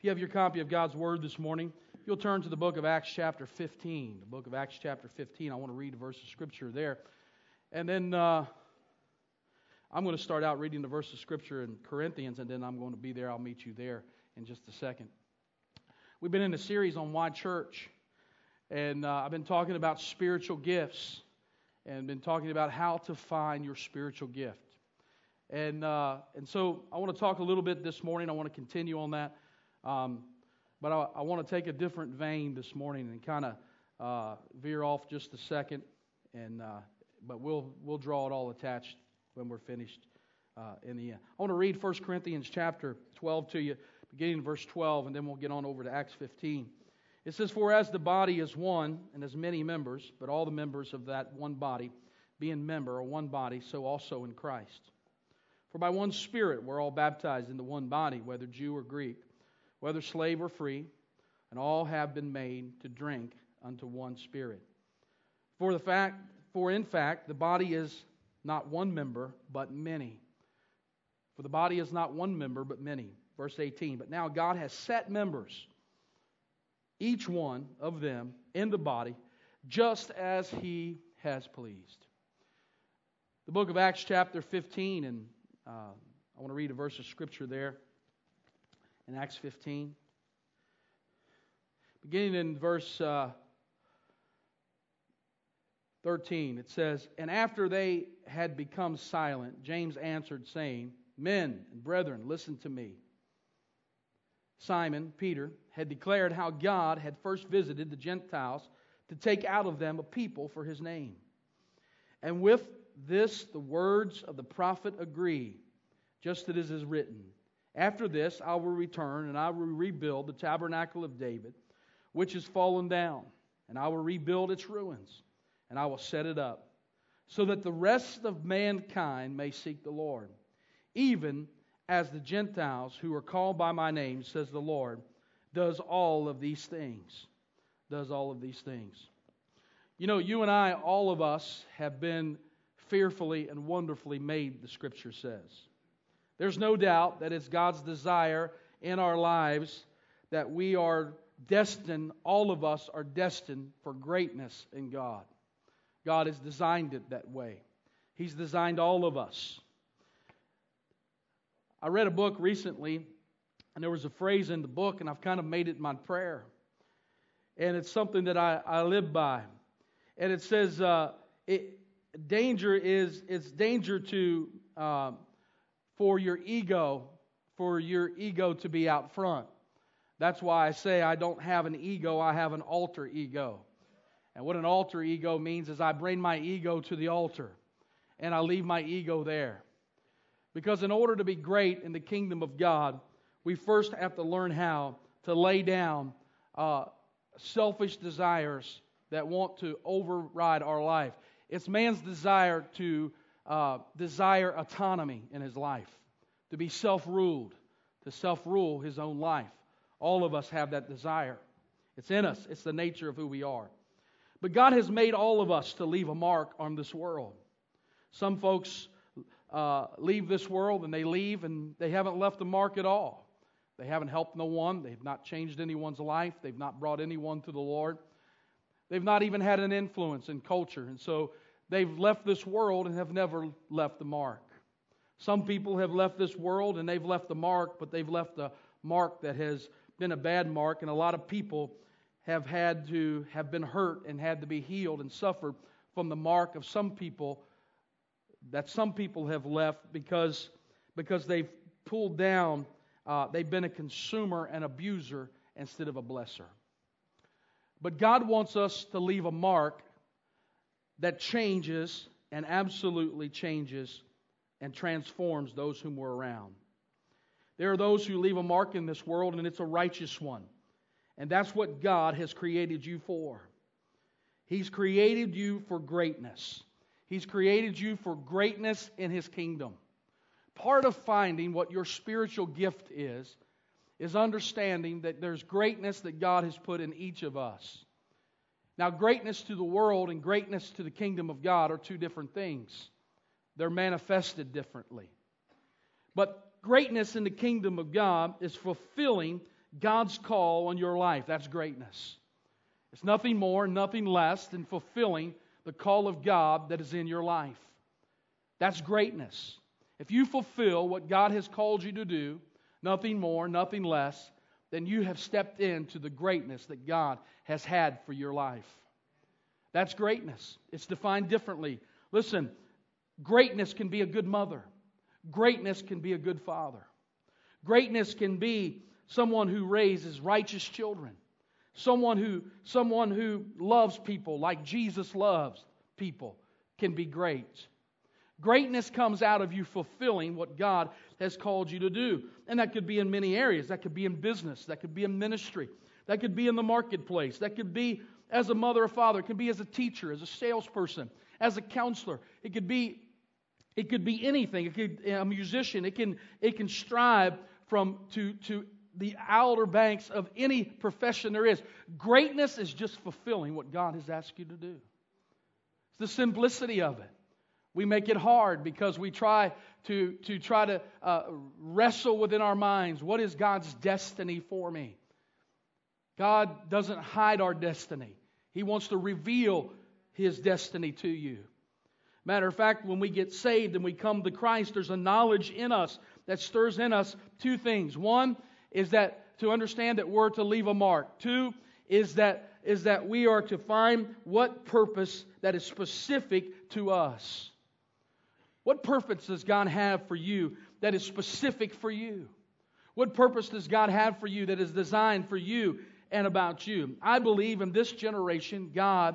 If you have your copy of God's Word this morning, if you'll turn to the book of Acts chapter 15. The book of Acts chapter 15, I want to read a verse of Scripture there. And then I'm going to start out reading the verse of Scripture in Corinthians, and then I'm going to be there. I'll meet you there in just a second. We've been in a series on why church, and I've been talking about spiritual gifts, and been talking about how to find your spiritual gift. And so I want to talk a little bit this morning. I want to continue on that. But I want to take a different vein this morning and kind of veer off just a second. But we'll draw it all attached when we're finished in the end. I want to read 1 Corinthians chapter 12 to you, beginning in verse 12, and then we'll get on over to Acts 15. It says, "For as the body is one, and has many members, but all the members of that one body, being member, are one body, so also in Christ. For by one Spirit we're all baptized into one body, whether Jew or Greek, whether slave or free, and all have been made to drink unto one Spirit. For in fact, the body is not one member, but many. For the body is not one member, but many." Verse 18, "But now God has set members, each one of them, in the body, just as He has pleased." The book of Acts chapter 15, and I want to read a verse of Scripture there. In Acts 15, beginning in verse 13, it says, "And after they had become silent, James answered, saying, 'Men and brethren, listen to me. Simon, Peter, had declared how God had first visited the Gentiles to take out of them a people for His name. And with this the words of the prophet agree, just as it is written, After this I will return, and I will rebuild the tabernacle of David, which is fallen down, and I will rebuild its ruins, and I will set it up, so that the rest of mankind may seek the Lord, even as the Gentiles who are called by my name, says the Lord, does all of these things." Does all of these things. You know, you and I, all of us, have been fearfully and wonderfully made, the Scripture says. There's no doubt that it's God's desire in our lives that we are destined, all of us are destined for greatness in God. God has designed it that way. He's designed all of us. I read a book recently, and there was a phrase in the book, and I've kind of made it my prayer. And it's something that I live by. And it says, danger to for your ego to be out front. That's why I say I don't have an ego, I have an alter ego. And what an alter ego means is I bring my ego to the altar, and I leave my ego there. Because in order to be great in the kingdom of God, we first have to learn how to lay down selfish desires that want to override our life. It's man's desire to desire autonomy in his life, to be self-ruled, to self-rule his own life. All of us have that desire. It's in us. It's the nature of who we are. But God has made all of us to leave a mark on this world. Some folks leave this world and they leave and they haven't left a mark at all. They haven't helped no one. They've not changed anyone's life. They've not brought anyone to the Lord. They've not even had an influence in culture. And so they've left this world and have never left the mark. Some people have left this world and they've left the mark, but they've left a mark that has been a bad mark. And a lot of people have been hurt and had to be healed and suffered from the mark of some people that some people have left because they've pulled down, they've been a consumer and abuser instead of a blesser. But God wants us to leave a mark that changes and absolutely changes and transforms those whom we're around. There are those who leave a mark in this world, and it's a righteous one. And that's what God has created you for. He's created you for greatness. He's created you for greatness in His kingdom. Part of finding what your spiritual gift is understanding that there's greatness that God has put in each of us. Now, greatness to the world and greatness to the kingdom of God are two different things. They're manifested differently. But greatness in the kingdom of God is fulfilling God's call on your life. That's greatness. It's nothing more, nothing less than fulfilling the call of God that is in your life. That's greatness. If you fulfill what God has called you to do, nothing more, nothing less, then you have stepped into the greatness that God has had for your life. That's greatness. It's defined differently. Listen, greatness can be a good mother. Greatness can be a good father. Greatness can be someone who raises righteous children. Someone who loves people like Jesus loves people can be great. Greatness comes out of you fulfilling what God has called you to do. And that could be in many areas. That could be in business. That could be in ministry. That could be in the marketplace. That could be as a mother or father. It could be as a teacher, as a salesperson, as a counselor. It could be anything. It could be a musician. It can strive to the outer banks of any profession there is. Greatness is just fulfilling what God has asked you to do. It's the simplicity of it. We make it hard because we try to wrestle within our minds. What is God's destiny for me? God doesn't hide our destiny. He wants to reveal His destiny to you. Matter of fact, when we get saved and we come to Christ, there's a knowledge in us that stirs in us two things. One is that to understand that we're to leave a mark. Two is that we are to find what purpose that is specific to us. What purpose does God have for you that is specific for you? What purpose does God have for you that is designed for you and about you? I believe in this generation,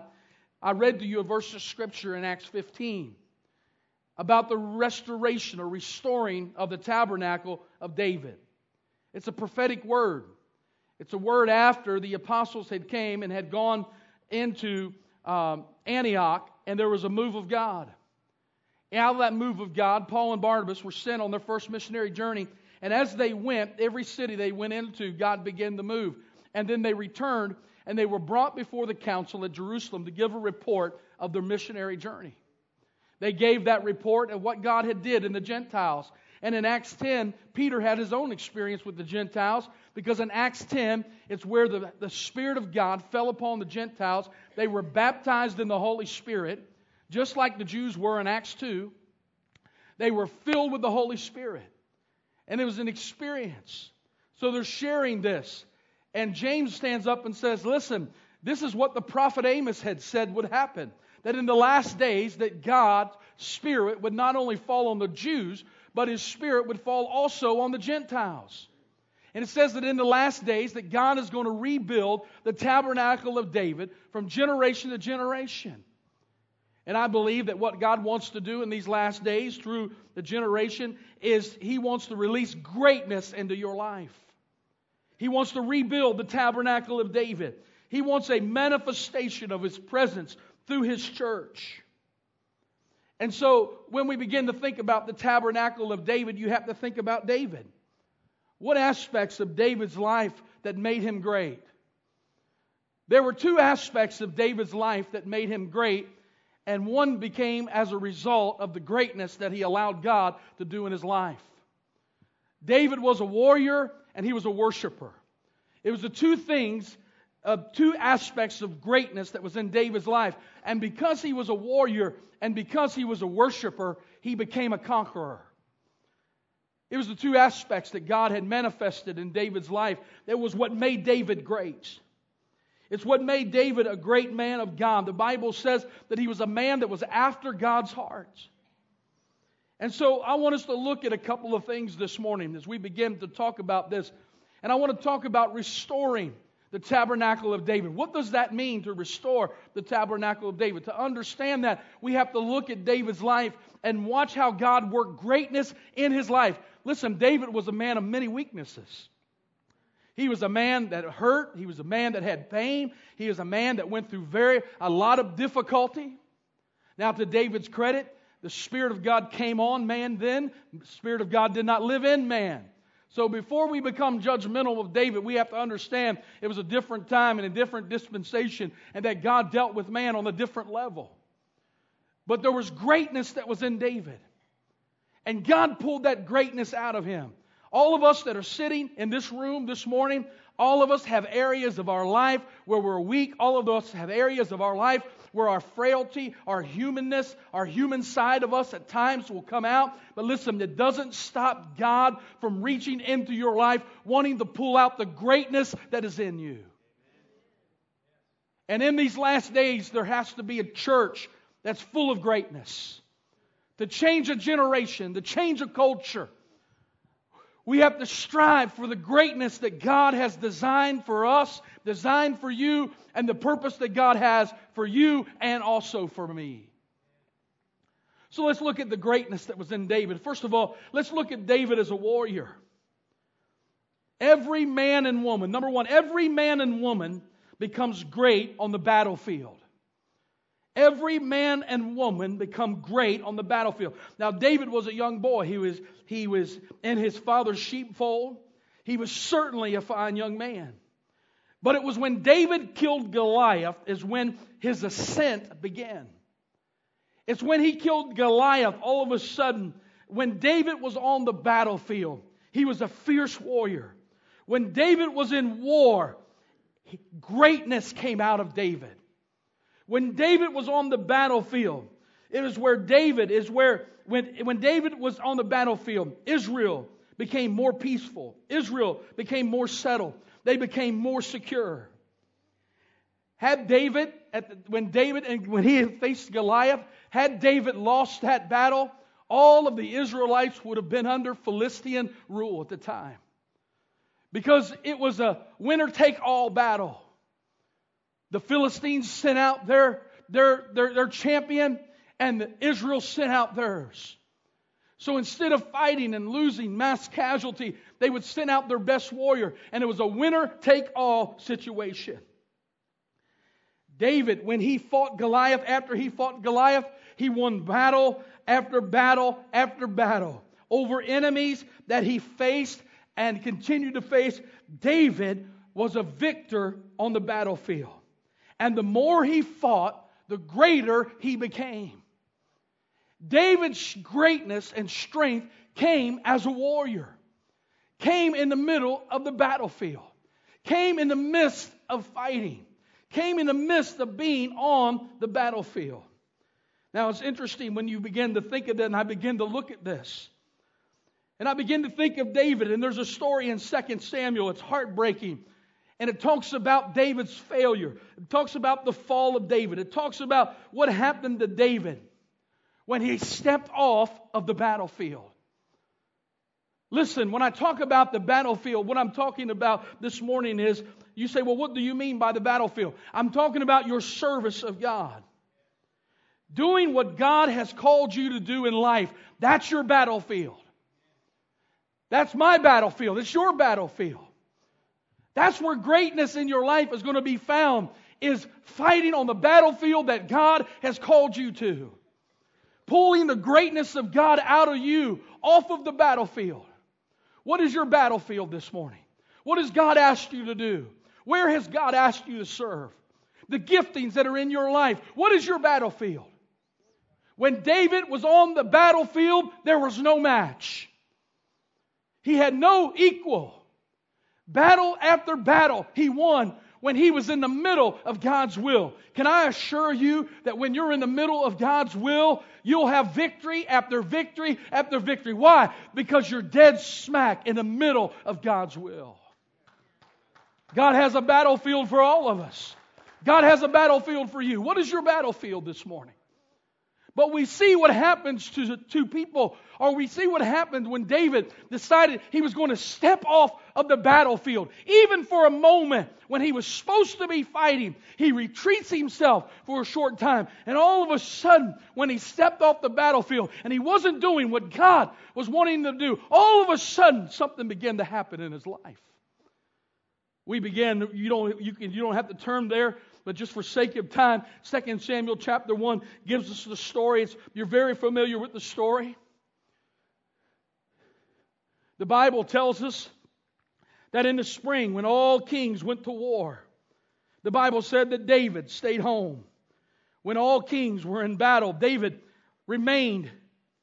I read to you a verse of Scripture in Acts 15 about the restoration or restoring of the tabernacle of David. It's a prophetic word. It's a word after the apostles had came and had gone into Antioch, and there was a move of God. And out of that move of God, Paul and Barnabas were sent on their first missionary journey. And as they went, every city they went into, God began to move. And then they returned, and they were brought before the council at Jerusalem to give a report of their missionary journey. They gave that report of what God had did in the Gentiles. And in Acts 10, Peter had his own experience with the Gentiles, because in Acts 10, it's where the Spirit of God fell upon the Gentiles. They were baptized in the Holy Spirit, just like the Jews were in Acts 2. They were filled with the Holy Spirit. And it was an experience. So they're sharing this. And James stands up and says, listen, this is what the prophet Amos had said would happen. That in the last days that God's Spirit would not only fall on the Jews, but His Spirit would fall also on the Gentiles. And it says that in the last days that God is going to rebuild the tabernacle of David from generation to generation. And I believe that what God wants to do in these last days through the generation is He wants to release greatness into your life. He wants to rebuild the tabernacle of David. He wants a manifestation of His presence through His church. And so when we begin to think about the tabernacle of David, you have to think about David. What aspects of David's life that made him great? There were two aspects of David's life that made him great, and one became as a result of the greatness that he allowed God to do in his life. David was a warrior and he was a worshiper. It was the two aspects of greatness that was in David's life. And because he was a warrior and because he was a worshiper, he became a conqueror. It was the two aspects that God had manifested in David's life. That was what made David great. It's what made David a great man of God. The Bible says that he was a man that was after God's heart. And so I want us to look at a couple of things this morning as we begin to talk about this. And I want to talk about restoring the tabernacle of David. What does that mean to restore the tabernacle of David? To understand that, we have to look at David's life and watch how God worked greatness in his life. Listen, David was a man of many weaknesses. He was a man that hurt. He was a man that had pain. He was a man that went through a lot of difficulty. Now, to David's credit, the Spirit of God came on man then. The Spirit of God did not live in man. So before we become judgmental of David, we have to understand it was a different time and a different dispensation, and that God dealt with man on a different level. But there was greatness that was in David. And God pulled that greatness out of him. All of us that are sitting in this room this morning, All of us have areas of our life where we're weak. All of us have areas of our life where our frailty, our humanness, our human side of us at times will come out. But listen, it doesn't stop God from reaching into your life, wanting to pull out the greatness that is in you. And in these last days, there has to be a church that's full of greatness. To change a generation, to change a culture. We have to strive for the greatness that God has designed for us, designed for you, and the purpose that God has for you and also for me. So let's look at the greatness that was in David. First of all, let's look at David as a warrior. Every man and woman, number one, every man and woman becomes great on the battlefield. Every man and woman become great on the battlefield. Now, David was a young boy. He was in his father's sheepfold. He was certainly a fine young man. But it was when David killed Goliath is when his ascent began. It's when he killed Goliath, all of a sudden, when David was on the battlefield, he was a fierce warrior. When David was in war, greatness came out of David. When David was on the battlefield, it was where David is where, when David was on the battlefield, Israel became more peaceful. Israel became more settled. They became more secure. Had David, when he had faced Goliath, had David lost that battle, all of the Israelites would have been under Philistine rule at the time. Because it was a winner-take-all battle. The Philistines sent out their champion, and Israel sent out theirs. So instead of fighting and losing mass casualty, they would send out their best warrior, and it was a winner-take-all situation. David, when he fought Goliath, after he fought Goliath, he won battle after battle after battle over enemies that he faced and continued to face. David was a victor on the battlefield. And the more he fought, the greater he became. David's greatness and strength came as a warrior. Came in the middle of the battlefield. Came in the midst of fighting. Came in the midst of being on the battlefield. Now it's interesting when you begin to think of that, and I begin to look at this. And I begin to think of David, and there's a story in 2 Samuel. It's heartbreaking. And it talks about David's failure. It talks about the fall of David. It talks about what happened to David when he stepped off of the battlefield. Listen, when I talk about the battlefield, what I'm talking about this morning is, you say, well, what do you mean by the battlefield? I'm talking about your service of God. Doing what God has called you to do in life. That's your battlefield. That's my battlefield. It's your battlefield. That's where greatness in your life is going to be found, is fighting on the battlefield that God has called you to. Pulling the greatness of God out of you, off of the battlefield. What is your battlefield this morning? What has God asked you to do? Where has God asked you to serve? The giftings that are in your life. What is your battlefield? When David was on the battlefield, there was no match. He had no equal. Battle after battle, he won when he was in the middle of God's will. Can I assure you that when you're in the middle of God's will, you'll have victory after victory after victory. Why? Because you're dead smack in the middle of God's will. God has a battlefield for all of us. God has a battlefield for you. What is your battlefield this morning? But we see what happens to two people, or we see what happened when David decided he was going to step off of the battlefield. Even for a moment, when he was supposed to be fighting, he retreats himself for a short time. And all of a sudden, when he stepped off the battlefield and he wasn't doing what God was wanting him to do, all of a sudden, something began to happen in his life. We began, you don't have to turn there, but just for sake of time, 2 Samuel chapter 1 gives us the story. You're very familiar with the story. The Bible tells us that in the spring, when all kings went to war, the Bible said that David stayed home. When all kings were in battle, David remained.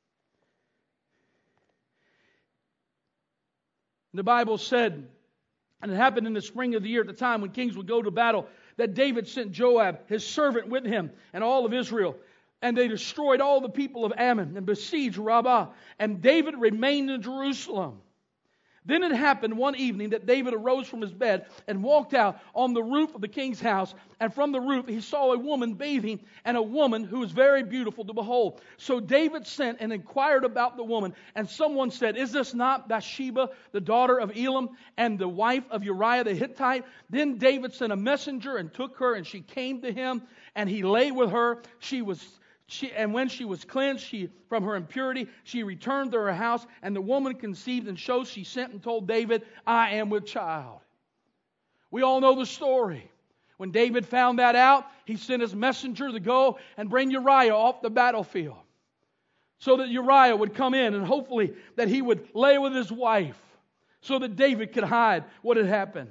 The Bible said And it happened in the spring of the year, at the time when kings would go to battle, that David sent Joab, his servant, with him and all of Israel. And they destroyed all the people of Ammon and besieged Rabbah. And David remained in Jerusalem. Then it happened one evening that David arose from his bed and walked out on the roof of the king's house. And from the roof he saw a woman bathing, and a woman who was very beautiful to behold. So David sent and inquired about the woman. And someone said, "Is this not Bathsheba, the daughter of Elam, and the wife of Uriah the Hittite?" Then David sent a messenger and took her, and she came to him, and he lay with her. And when she was cleansed from her impurity, she returned to her house, and the woman conceived, and so she sent and told David, "I am with child." We all know the story. When David found that out, he sent his messenger to go and bring Uriah off the battlefield, so that Uriah would come in, and hopefully that he would lay with his wife, so that David could hide what had happened.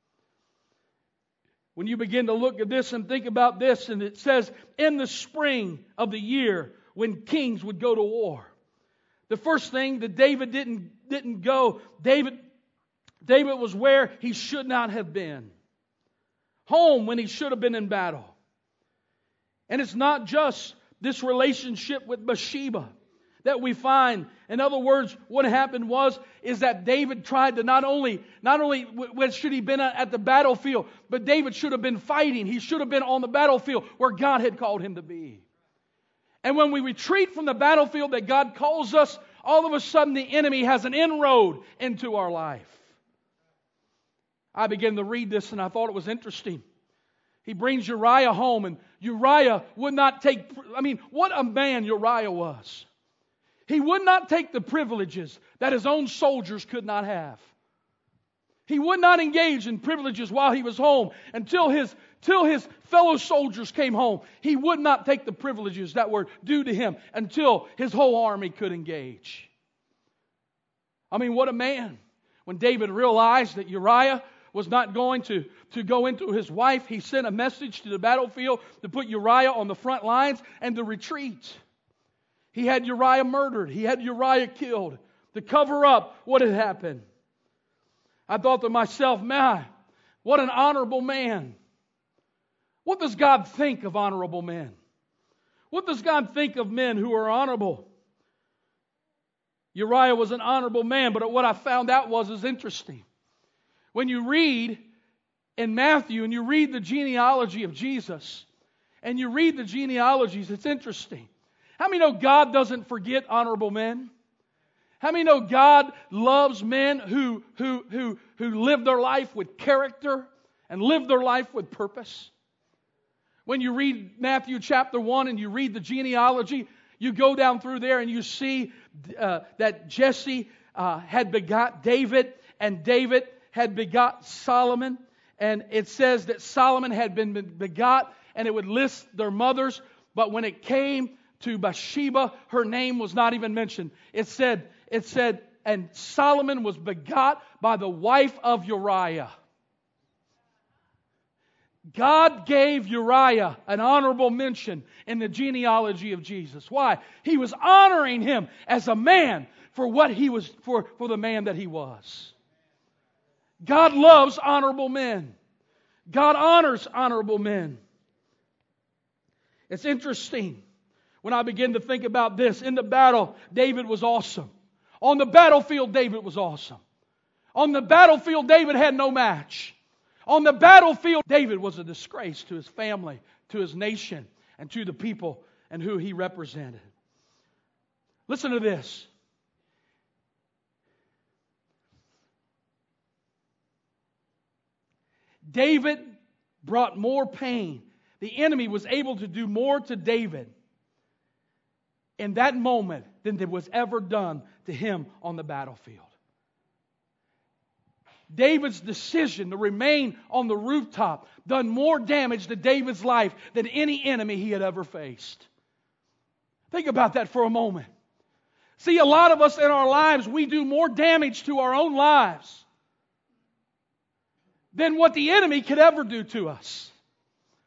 When you begin to look at this and think about this, and it says, in the spring of the year, when kings would go to war. The first thing that David didn't go, David was where he should not have been. Home when he should have been in battle. And it's not just this relationship with Bathsheba that we find. In other words, what happened is that David tried to not only should he been at the battlefield, but David should have been fighting. He should have been on the battlefield where God had called him to be. And when we retreat from the battlefield that God calls us, all of a sudden the enemy has an inroad into our life. I began to read this and I thought it was interesting. He brings Uriah home, and Uriah would not take, what a man Uriah was. He would not take the privileges that his own soldiers could not have. He would not engage in privileges while he was home until his fellow soldiers came home. He would not take the privileges that were due to him until his whole army could engage. What a man. When David realized that Uriah was not going to go into his wife, he sent a message to the battlefield to put Uriah on the front lines and to retreat. He had Uriah murdered. He had Uriah killed to cover up what had happened. I thought to myself, man, what an honorable man. What does God think of honorable men? What does God think of men who are honorable? Uriah was an honorable man, but what I found out is interesting. When you read in Matthew and you read the genealogy of Jesus, and you read the genealogies, it's interesting. How many know God doesn't forget honorable men? How many know God loves men who live their life with character and live their life with purpose? When you read Matthew chapter 1 and you read the genealogy, you go down through there and you see that Jesse had begot David, and David had begot Solomon. And it says that Solomon had been begot, and it would list their mothers, but when it came to Bathsheba, her name was not even mentioned. It said, and Solomon was begot by the wife of Uriah. God gave Uriah an honorable mention in the genealogy of Jesus. Why? He was honoring him as a man for what he was, for the man that he was. God loves honorable men. God honors honorable men. It's interesting. When I begin to think about this, in the battle, David was awesome. On the battlefield, David was awesome. On the battlefield, David had no match. On the battlefield, David was a disgrace to his family, to his nation, and to the people and who he represented. Listen to this. David brought more pain. The enemy was able to do more to David in that moment than there was ever done to him on the battlefield. David's decision to remain on the rooftop done more damage to David's life than any enemy he had ever faced. Think about that for a moment. See, a lot of us in our lives, we do more damage to our own lives than what the enemy could ever do to us.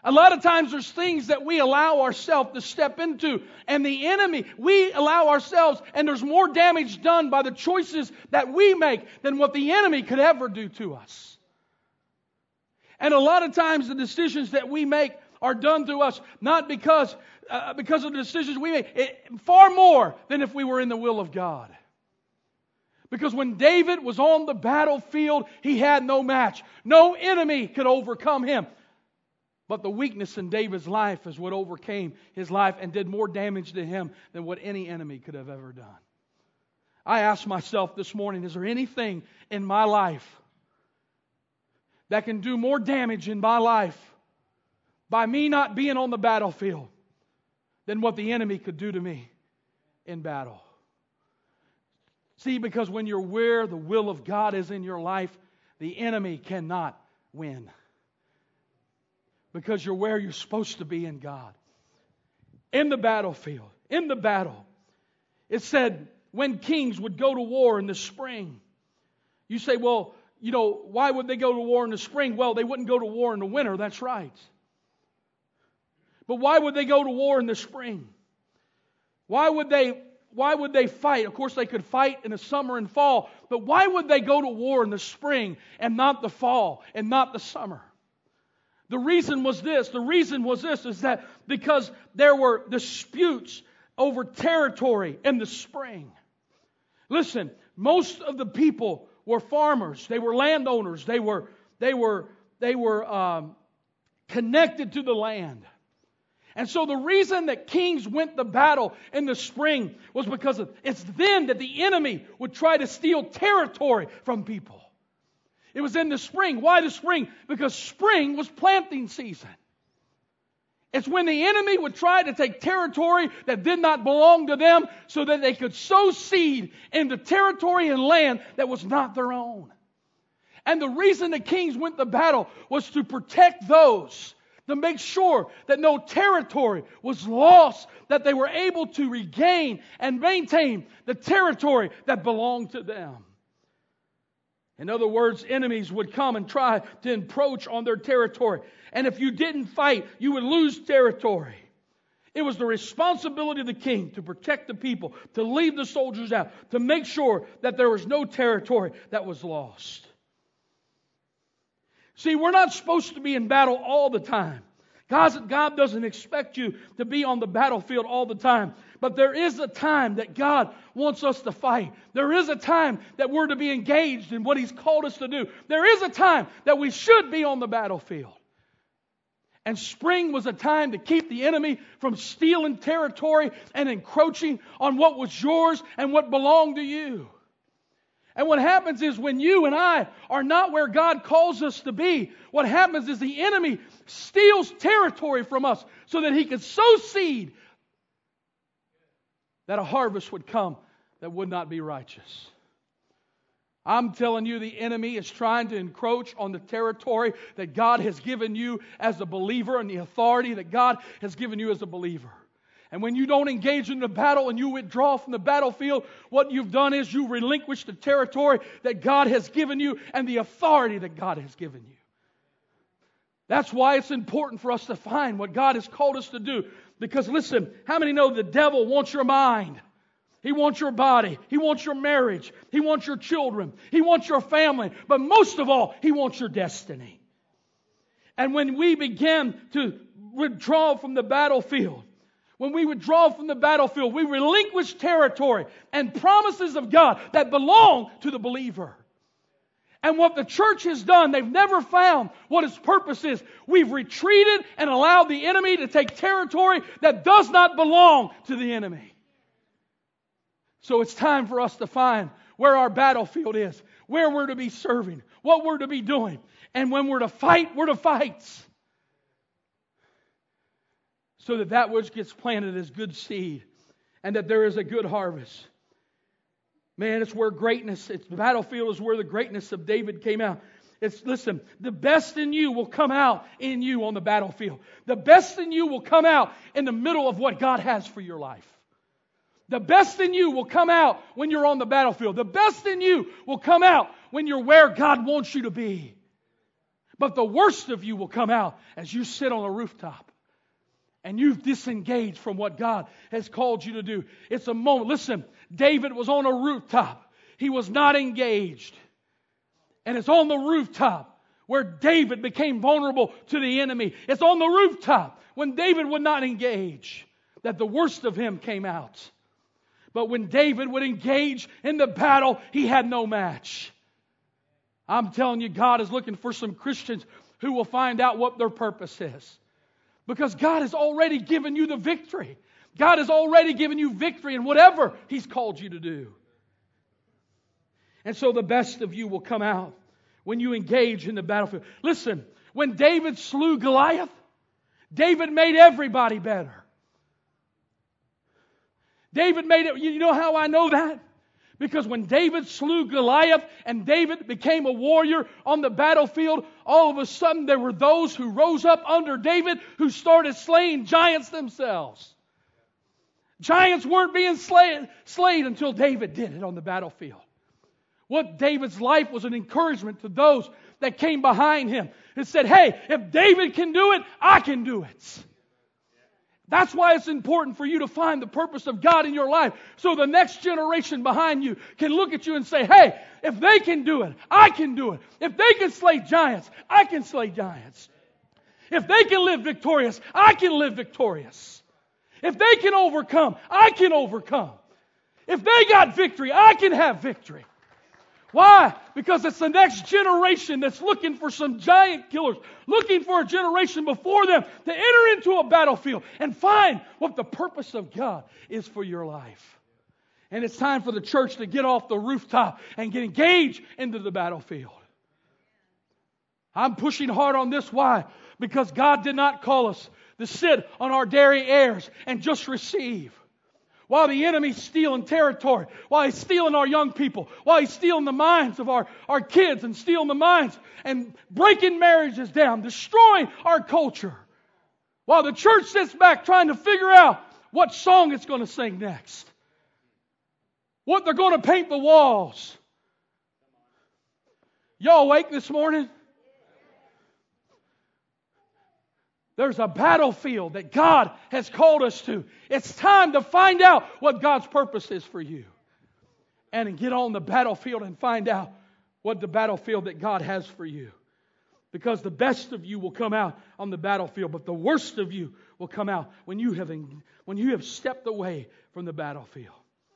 A lot of times there's things that we allow ourselves to step into, and the enemy, we allow ourselves, and there's more damage done by the choices that we make than what the enemy could ever do to us. And a lot of times the decisions that we make are done to us not because of the decisions we make, far more than if we were in the will of God. Because when David was on the battlefield, he had no match. No enemy could overcome him. But the weakness in David's life is what overcame his life and did more damage to him than what any enemy could have ever done. I asked myself this morning, is there anything in my life that can do more damage in my life by me not being on the battlefield than what the enemy could do to me in battle? See, because when you're where the will of God is in your life, the enemy cannot win. Because you're where you're supposed to be in God. In the battlefield, in the battle. It said when kings would go to war in the spring. You say, well, why would they go to war in the spring? Well, they wouldn't go to war in the winter, that's right. But why would they go to war in the spring? Why would they fight? Of course, they could fight in the summer and fall. But why would they go to war in the spring and not the fall and not the summer? The reason was this is that because there were disputes over territory in the spring. Listen, most of the people were farmers. They were landowners. They were connected to the land. And so the reason that kings went to battle in the spring was because it's then that the enemy would try to steal territory from people. It was in the spring. Why the spring? Because spring was planting season. It's when the enemy would try to take territory that did not belong to them so that they could sow seed into territory and land that was not their own. And the reason the kings went to battle was to protect those, to make sure that no territory was lost, that they were able to regain and maintain the territory that belonged to them. In other words, enemies would come and try to encroach on their territory. And if you didn't fight, you would lose territory. It was the responsibility of the king to protect the people, to lead the soldiers out, to make sure that there was no territory that was lost. See, we're not supposed to be in battle all the time. God doesn't expect you to be on the battlefield all the time. But there is a time that God wants us to fight. There is a time that we're to be engaged in what He's called us to do. There is a time that we should be on the battlefield. And spring was a time to keep the enemy from stealing territory and encroaching on what was yours and what belonged to you. And what happens is when you and I are not where God calls us to be, what happens is the enemy steals territory from us so that he can sow seed that a harvest would come that would not be righteous. I'm telling you, the enemy is trying to encroach on the territory that God has given you as a believer and the authority that God has given you as a believer. And when you don't engage in the battle and you withdraw from the battlefield, what you've done is you relinquish the territory that God has given you and the authority that God has given you. That's why it's important for us to find what God has called us to do. Because listen, how many know the devil wants your mind? He wants your body. He wants your marriage. He wants your children. He wants your family. But most of all, he wants your destiny. And when we begin to withdraw from the battlefield, when we withdraw from the battlefield, we relinquish territory and promises of God that belong to the believer. And what the church has done, they've never found what its purpose is. We've retreated and allowed the enemy to take territory that does not belong to the enemy. So it's time for us to find where our battlefield is, where we're to be serving, what we're to be doing. And when we're to fight, we're to fight. So that which gets planted is good seed and that there is a good harvest. Man, it's where greatness, the battlefield is where the greatness of David came out. Listen, the best in you will come out in you on the battlefield. The best in you will come out in the middle of what God has for your life. The best in you will come out when you're on the battlefield. The best in you will come out when you're where God wants you to be. But the worst of you will come out as you sit on a rooftop and you've disengaged from what God has called you to do. It's a moment. Listen, David was on a rooftop. He was not engaged. And it's on the rooftop where David became vulnerable to the enemy. It's on the rooftop when David would not engage that the worst of him came out. But when David would engage in the battle, he had no match. I'm telling you, God is looking for some Christians who will find out what their purpose is. Because God has already given you the victory. God has already given you victory in whatever He's called you to do. And so the best of you will come out when you engage in the battlefield. Listen, when David slew Goliath, David made everybody better. David made it. You know how I know that? Because when David slew Goliath and David became a warrior on the battlefield, all of a sudden there were those who rose up under David who started slaying giants themselves. Giants weren't being slayed until David did it on the battlefield. What David's life was an encouragement to those that came behind him and said, hey, if David can do it, I can do it. That's why it's important for you to find the purpose of God in your life. So the next generation behind you can look at you and say, hey, if they can do it, I can do it. If they can slay giants, I can slay giants. If they can live victorious, I can live victorious. If they can overcome, I can overcome. If they got victory, I can have victory. Why? Because it's the next generation that's looking for some giant killers, looking for a generation before them to enter into a battlefield and find what the purpose of God is for your life. And it's time for the church to get off the rooftop and get engaged into the battlefield. I'm pushing hard on this. Why? Because God did not call us to sit on our dairy airs and just receive. While the enemy's stealing territory, while he's stealing our young people, while he's stealing the minds of our kids and stealing the minds and breaking marriages down, destroying our culture. While the church sits back trying to figure out what song it's going to sing next. What they're going to paint the walls. Y'all awake this morning? There's a battlefield that God has called us to. It's time to find out what God's purpose is for you. And get on the battlefield and find out what the battlefield that God has for you. Because the best of you will come out on the battlefield, but the worst of you will come out when you have stepped away from the battlefield.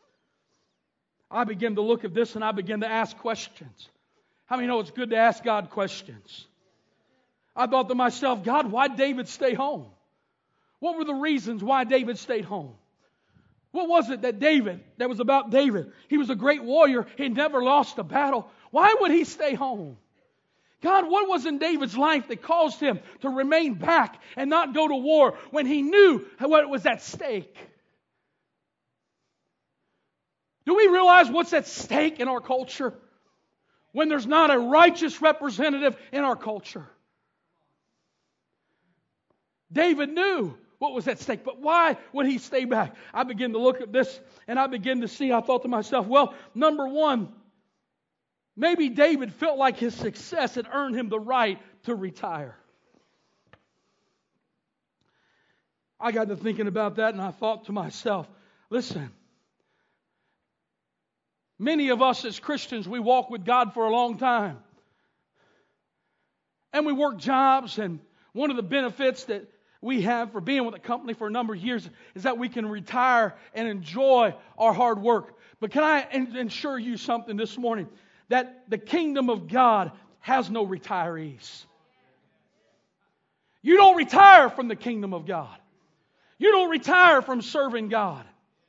I begin to look at this and I begin to ask questions. How many know it's good to ask God questions? I thought to myself, God, why did David stay home? What were the reasons why David stayed home? What was it that was about David? He was a great warrior. He never lost a battle. Why would he stay home? God, what was in David's life that caused him to remain back and not go to war when he knew what was at stake? Do we realize what's at stake in our culture? When there's not a righteous representative in our culture. David knew what was at stake, but why would he stay back? I began to look at this and I began to see, I thought to myself, well, number one, maybe David felt like his success had earned him the right to retire. I got to thinking about that and I thought to myself, listen, many of us as Christians, we walk with God for a long time. And we work jobs, and one of the benefits that we have for being with a company for a number of years is that we can retire and enjoy our hard work. But can I ensure you something this morning? That the kingdom of God has no retirees. You don't retire from the kingdom of God. You don't retire from serving God.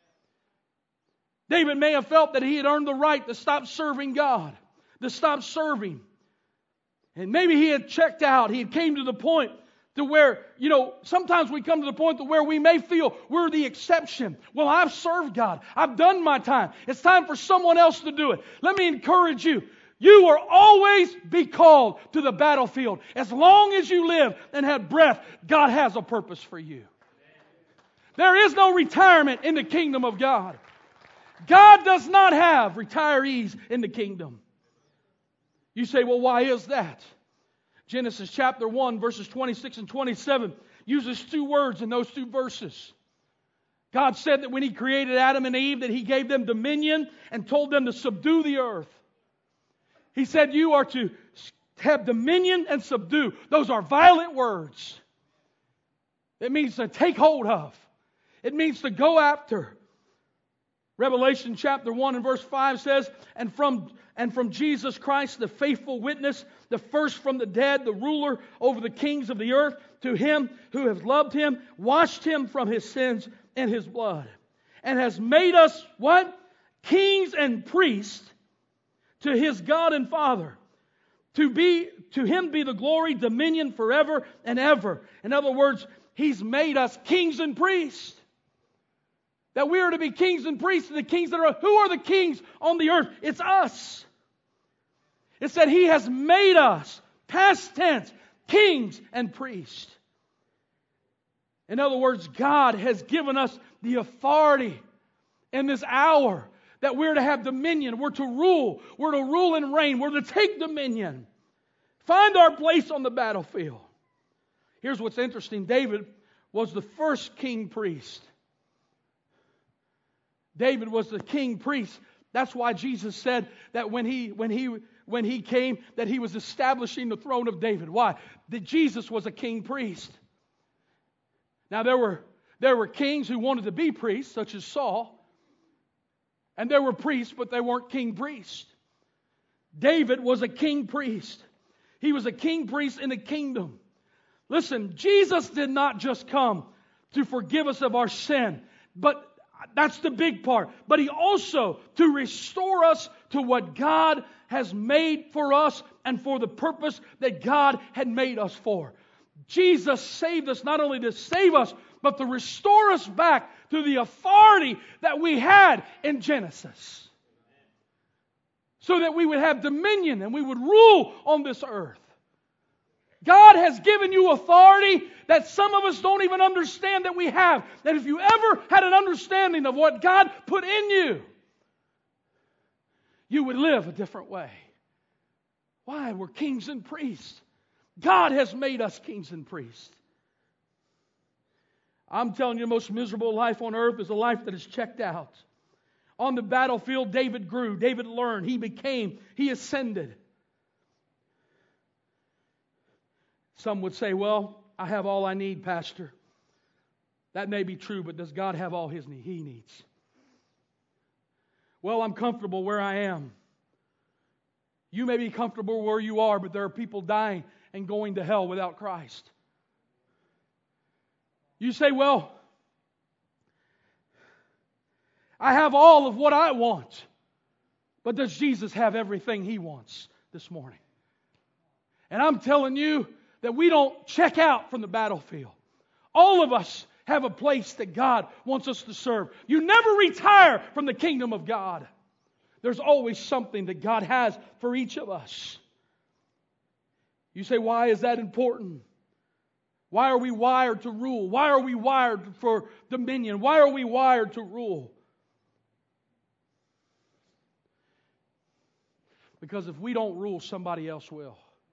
David may have felt that he had earned the right to stop serving God, to stop serving. And maybe he had checked out. He had came to the point to where, sometimes we come to the point to where we may feel we're the exception. Well, I've served God. I've done my time. It's time for someone else to do it. Let me encourage you. You will always be called to the battlefield. As long as you live and have breath, God has a purpose for you. There is no retirement in the kingdom of God. God does not have retirees in the kingdom. You say, well, why is that? Genesis chapter 1, verses 26 and 27 uses two words in those two verses. God said that when He created Adam and Eve, that He gave them dominion and told them to subdue the earth. He said, you are to have dominion and subdue. Those are violent words. It means to take hold of. It means to go after. Revelation chapter 1 and verse 5 says, and from Jesus Christ, the faithful witness, the first from the dead, the ruler over the kings of the earth, to Him who has loved Him, washed Him from His sins in His blood, and has made us, what? Kings and priests to His God and Father. To Him be the glory, dominion forever and ever. In other words, He's made us kings and priests. That we are to be kings and priests. And the kings that are, who are the kings on the earth? It's us. It said He has made us, past tense, kings and priests. In other words, God has given us the authority in this hour that we're to have dominion. We're to rule. We're to rule and reign. We're to take dominion. Find our place on the battlefield. Here's what's interesting. David was the first king priest. David was the king priest. That's why Jesus said that when he came, that He was establishing the throne of David. Why? That Jesus was a king priest. Now there were kings who wanted to be priests, such as Saul. And there were priests, but they weren't king priests. David was a king priest. He was a king priest in the kingdom. Listen, Jesus did not just come to forgive us of our sin, but that's the big part. But He also to restore us to what God has made for us and for the purpose that God had made us for. Jesus saved us not only to save us, but to restore us back to the authority that we had in Genesis. So that we would have dominion and we would rule on this earth. God has given you authority that some of us don't even understand that we have. That if you ever had an understanding of what God put in you, you would live a different way. Why? We're kings and priests. God has made us kings and priests. I'm telling you, the most miserable life on earth is a life that is checked out. On the battlefield, David grew. David learned. He ascended. Some would say, well, I have all I need, Pastor. That may be true, but does God have all He needs? Well, I'm comfortable where I am. You may be comfortable where you are, but there are people dying and going to hell without Christ. You say, well, I have all of what I want. But does Jesus have everything He wants this morning? And I'm telling you that we don't check out from the battlefield. All of us have a place that God wants us to serve. You never retire from the kingdom of God. There's always something that God has for each of us. You say, why is that important? Why are we wired to rule? Why are we wired for dominion? Why are we wired to rule? Because if we don't rule, somebody else will.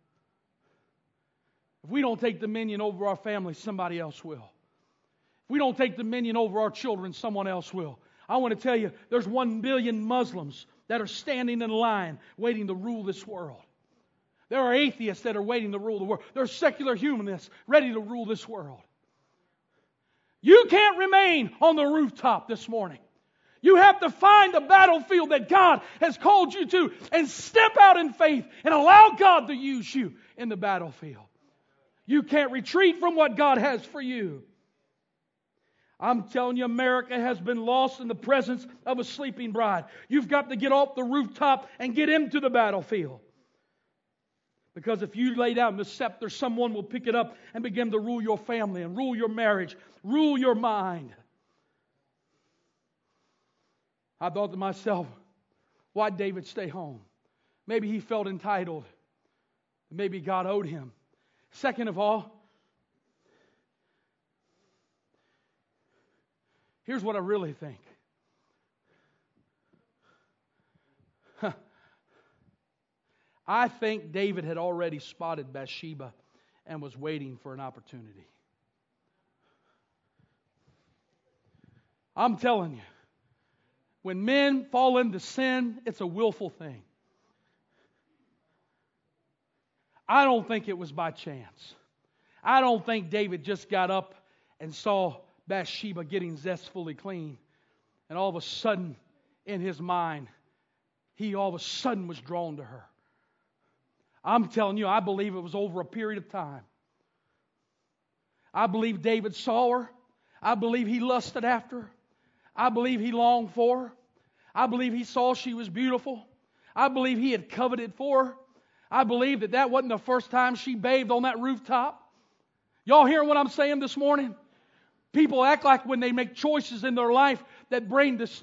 If we don't take dominion over our family, somebody else will. If we don't take dominion over our children, someone else will. I want to tell you, there's 1 billion Muslims that are standing in line waiting to rule this world. There are atheists that are waiting to rule the world. There are secular humanists ready to rule this world. You can't remain on the rooftop this morning. You have to find the battlefield that God has called you to and step out in faith and allow God to use you in the battlefield. You can't retreat from what God has for you. I'm telling you, America has been lost in the presence of a sleeping bride. You've got to get off the rooftop and get into the battlefield. Because if you lay down the scepter, someone will pick it up and begin to rule your family and rule your marriage, rule your mind. I thought to myself, why'd David stay home? Maybe he felt entitled. Maybe God owed him. Second of all, here's what I really think. I think David had already spotted Bathsheba and was waiting for an opportunity. I'm telling you, when men fall into sin, it's a willful thing. I don't think it was by chance. I don't think David just got up and saw Bathsheba getting zestfully clean, and all of a sudden, in his mind, he all of a sudden was drawn to her. I'm telling you, I believe it was over a period of time. I believe David saw her. I believe he lusted after her. I believe he longed for her. I believe he saw she was beautiful. I believe he had coveted for her. I believe that wasn't the first time she bathed on that rooftop. Y'all hearing what I'm saying this morning? People act like when they make choices in their life that bring this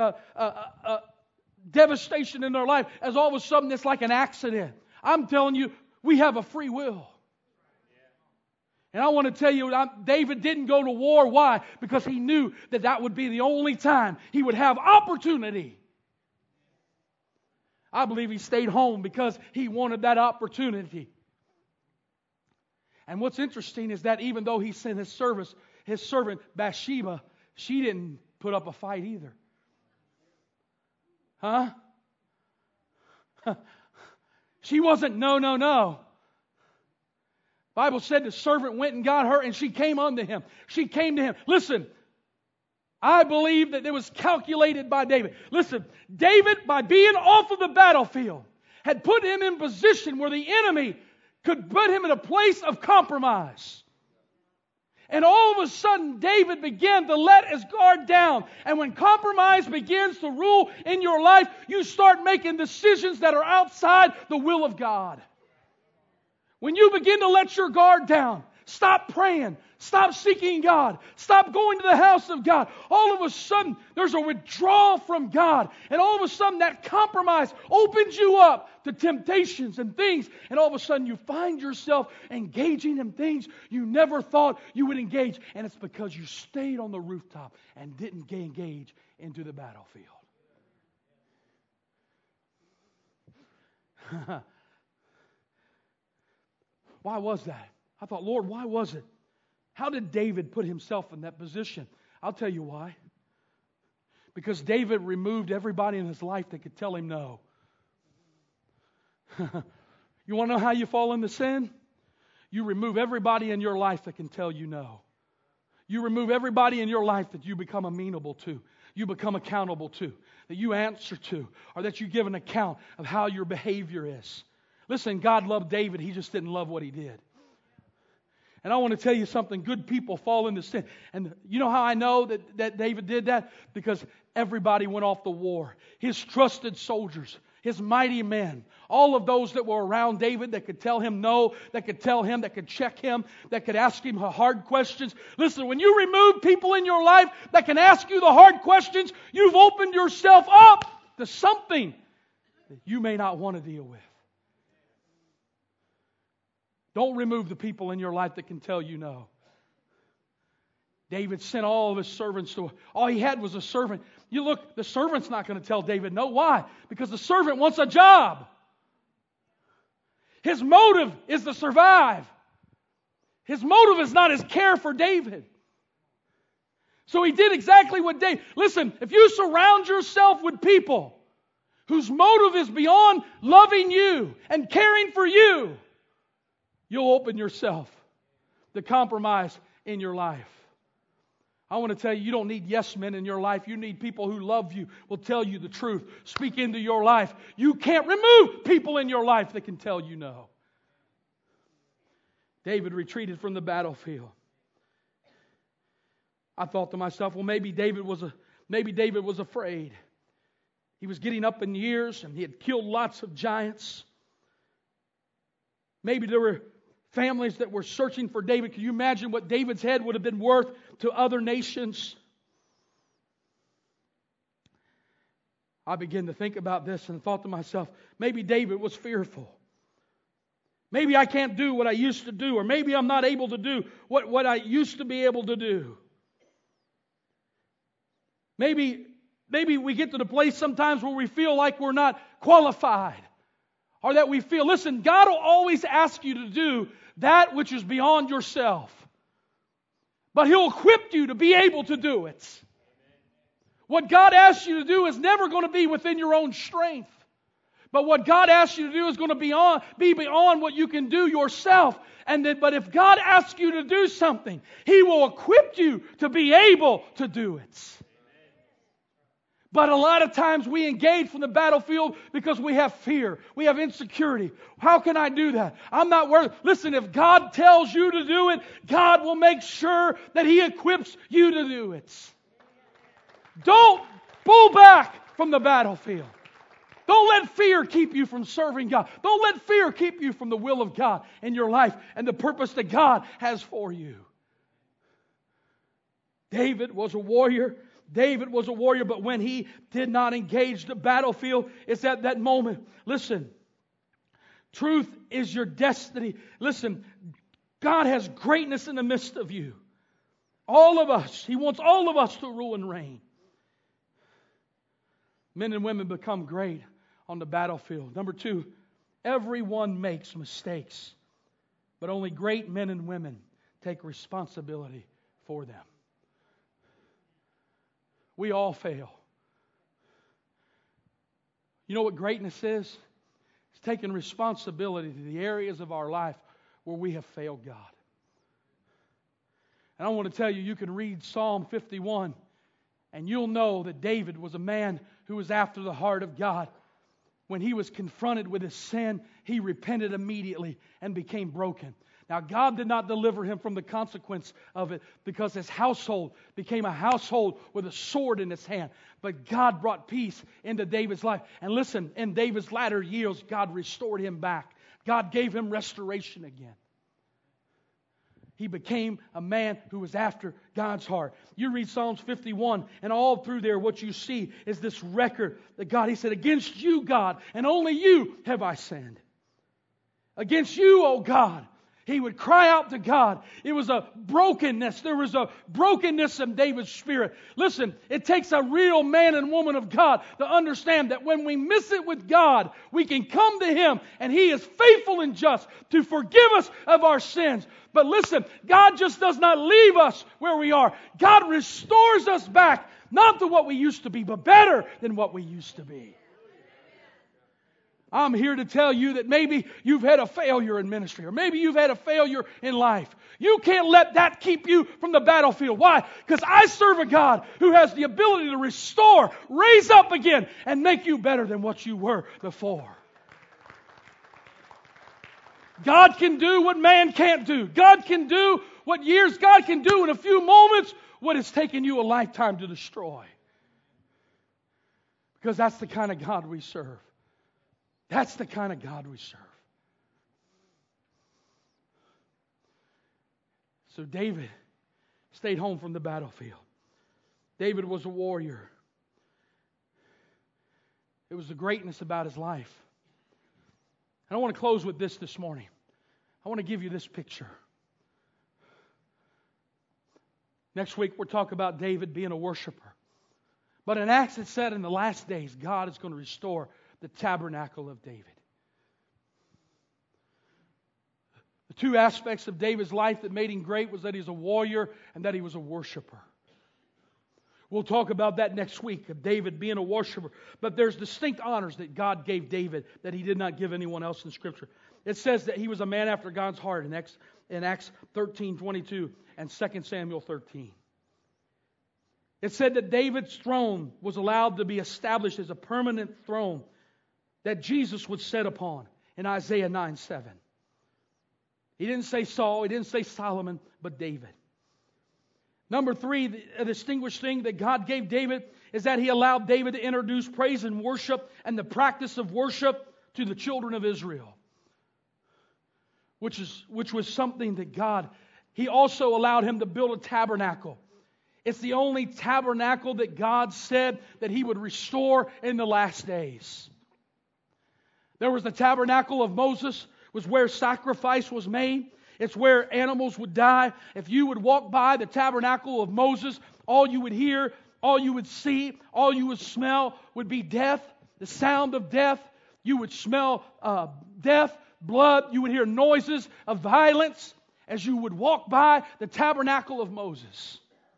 devastation in their life, as all of a sudden it's like an accident. I'm telling you, we have a free will. And I want to tell you, David didn't go to war. Why? Because he knew that would be the only time he would have opportunity. I believe he stayed home because he wanted that opportunity. And what's interesting is that even though he sent his servant Bathsheba, she didn't put up a fight either. Huh? She wasn't no. Bible said the servant went and got her and she came unto him. She came to him. Listen, I believe that it was calculated by David. Listen, David, by being off of the battlefield, had put him in position where the enemy could put him in a place of compromise. And all of a sudden, David began to let his guard down. And when compromise begins to rule in your life, you start making decisions that are outside the will of God. When you begin to let your guard down, stop praying, stop seeking God, stop going to the house of God, all of a sudden there's a withdrawal from God. And all of a sudden that compromise opens you up to temptations and things. And all of a sudden you find yourself engaging in things you never thought you would engage. And it's because you stayed on the rooftop and didn't engage into the battlefield. Why was that? I thought, Lord, why was it? How did David put himself in that position? I'll tell you why. Because David removed everybody in his life that could tell him no. You want to know how you fall into sin? You remove everybody in your life that can tell you no. You remove everybody in your life that you become amenable to, you become accountable to, that you answer to, or that you give an account of how your behavior is. Listen, God loved David. He just didn't love what he did. And I want to tell you something. Good people fall into sin. And you know how I know that David did that? Because everybody went off the war. His trusted soldiers, his mighty men, all of those that were around David that could tell him no, that could tell him, that could check him, that could ask him hard questions. Listen, when you remove people in your life that can ask you the hard questions, you've opened yourself up to something that you may not want to deal with. Don't remove the people in your life that can tell you no. David sent all of his servants to... All he had was a servant. You look, the servant's not going to tell David no. Why? Because the servant wants a job. His motive is to survive. His motive is not his care for David. So he did exactly what David... Listen, if you surround yourself with people whose motive is beyond loving you and caring for you, you'll open yourself to compromise in your life. I want to tell you, you don't need yes men in your life. You need people who love you, will tell you the truth, speak into your life. You can't remove people in your life that can tell you no. David retreated from the battlefield. I thought to myself, well, maybe David was afraid. He was getting up in years and he had killed lots of giants. Maybe there were families that were searching for David. Can you imagine what David's head would have been worth to other nations? I began to think about this and thought to myself, maybe David was fearful. Maybe I can't do what I used to do, or maybe I'm not able to do what I used to be able to do. Maybe we get to the place sometimes where we feel like we're not qualified, or that we feel. Listen, God will always ask you to do that which is beyond yourself. But He'll equip you to be able to do it. What God asks you to do is never going to be within your own strength. But what God asks you to do is going to be beyond what you can do yourself. But if God asks you to do something, He will equip you to be able to do it. But a lot of times we engage from the battlefield because we have fear. We have insecurity. How can I do that? I'm not worth. Listen, if God tells you to do it, God will make sure that He equips you to do it. Don't pull back from the battlefield. Don't let fear keep you from serving God. Don't let fear keep you from the will of God in your life and the purpose that God has for you. David was a warrior. But when he did not engage the battlefield, it's at that moment. Listen, truth is your destiny. Listen, God has greatness in the midst of you. All of us. He wants all of us to rule and reign. Men and women become great on the battlefield. Number 2, everyone makes mistakes, but only great men and women take responsibility for them. We all fail. You know what greatness is? It's taking responsibility to the areas of our life where we have failed God. And I want to tell you, you can read Psalm 51 and you'll know that David was a man who was after the heart of God. When he was confronted with his sin, he repented immediately and became broken. Now, God did not deliver him from the consequence of it because his household became a household with a sword in its hand. But God brought peace into David's life. And listen, in David's latter years, God restored him back. God gave him restoration again. He became a man who was after God's heart. You read Psalms 51, and all through there what you see is this record that God, He said, against you, God, and only you have I sinned. Against you, O God. He would cry out to God. It was a brokenness. There was a brokenness in David's spirit. Listen, it takes a real man and woman of God to understand that when we miss it with God, we can come to Him and He is faithful and just to forgive us of our sins. But listen, God just does not leave us where we are. God restores us back, not to what we used to be, but better than what we used to be. I'm here to tell you that maybe you've had a failure in ministry, or maybe you've had a failure in life. You can't let that keep you from the battlefield. Why? Because I serve a God who has the ability to restore, raise up again, and make you better than what you were before. God can do what man can't do. God can do what God can do in a few moments what has taken you a lifetime to destroy. Because that's the kind of God we serve. That's the kind of God we serve. So David stayed home from the battlefield. David was a warrior. It was the greatness about his life. And I want to close with this morning. I want to give you this picture. Next week we'll talk about David being a worshiper. But in Acts it said in the last days God is going to restore the tabernacle of David. The two aspects of David's life that made him great was that he's a warrior and that he was a worshiper. We'll talk about that next week, of David being a worshiper. But there's distinct honors that God gave David that He did not give anyone else in Scripture. It says that he was a man after God's heart in Acts 13:22 and 2 Samuel 13. It said that David's throne was allowed to be established as a permanent throne that Jesus would sit upon in Isaiah 9:7. He didn't say Saul, he didn't say Solomon, but David. Number 3, a distinguished thing that God gave David is that He allowed David to introduce praise and worship and the practice of worship to the children of Israel. Which was something that God, He also allowed him to build a tabernacle. It's the only tabernacle that God said that He would restore in the last days. There was the tabernacle of Moses, was where sacrifice was made. It's where animals would die. If you would walk by the tabernacle of Moses, all you would hear, all you would see, all you would smell would be death, the sound of death, You would smell death, blood. You would hear noises of violence as you would walk by the tabernacle of Moses.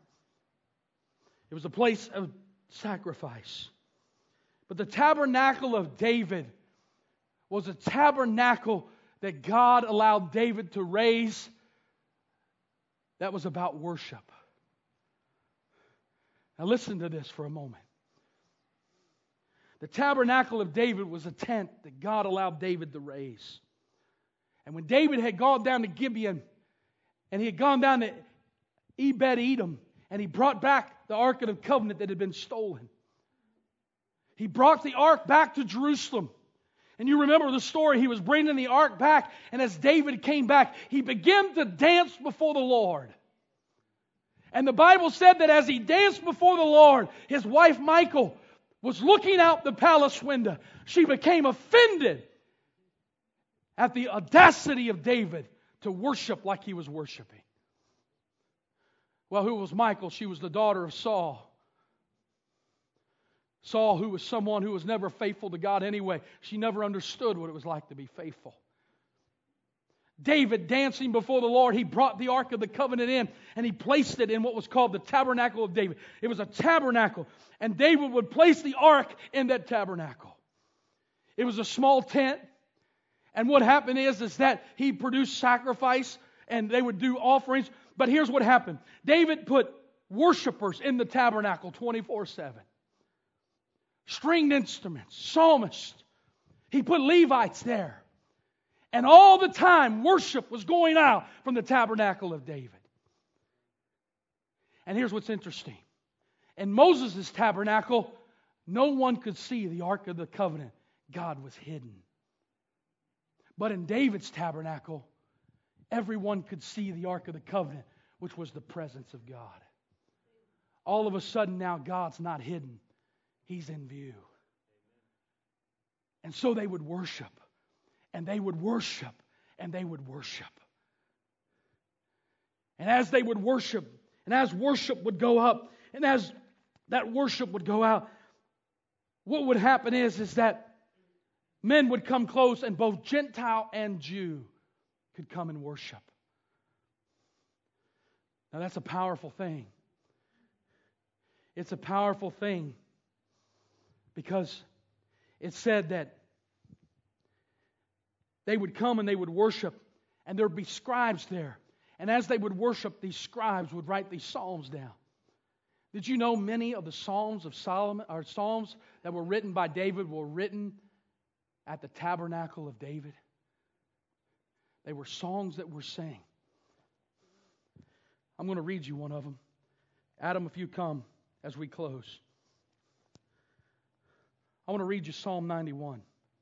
It was a place of sacrifice. But the tabernacle of David was a tabernacle that God allowed David to raise that was about worship. Now listen to this for a moment. The tabernacle of David was a tent that God allowed David to raise. And when David had gone down to Gibeon, and he had gone down to Ebed-Edom, and he brought back the Ark of the Covenant that had been stolen. He brought the Ark back to Jerusalem. And you remember the story. He was bringing the Ark back, and as David came back, he began to dance before the Lord. And the Bible said that as he danced before the Lord, his wife Michal was looking out the palace window. She became offended at the audacity of David to worship like he was worshiping. Well, who was Michal? She was the daughter of Saul. Saul, who was someone who was never faithful to God anyway. She never understood what it was like to be faithful. David, dancing before the Lord, he brought the Ark of the Covenant in, and he placed it in what was called the Tabernacle of David. It was a tabernacle, and David would place the Ark in that tabernacle. It was a small tent, and what happened is that he produced sacrifice, and they would do offerings. But here's what happened. David put worshipers in the tabernacle 24/7. Stringed instruments, psalmists. He put Levites there. And all the time, worship was going out from the tabernacle of David. And here's what's interesting. In Moses' tabernacle, no one could see the Ark of the Covenant. God was hidden. But in David's tabernacle, everyone could see the Ark of the Covenant, which was the presence of God. All of a sudden now, God's not hidden. He's in view. And so they would worship. And they would worship. And they would worship. And as they would worship, and as worship would go up, and as that worship would go out, what would happen is that men would come close, and both Gentile and Jew could come and worship. Now that's a powerful thing. It's a powerful thing because it said that they would come and they would worship, and there would be scribes there. And as they would worship, these scribes would write these psalms down. Did you know many of the psalms of Solomon, or psalms that were written by David, were written at the tabernacle of David? They were songs that were sang. I'm going to read you one of them. Adam, if you come as we close. I want to read you Psalm 91.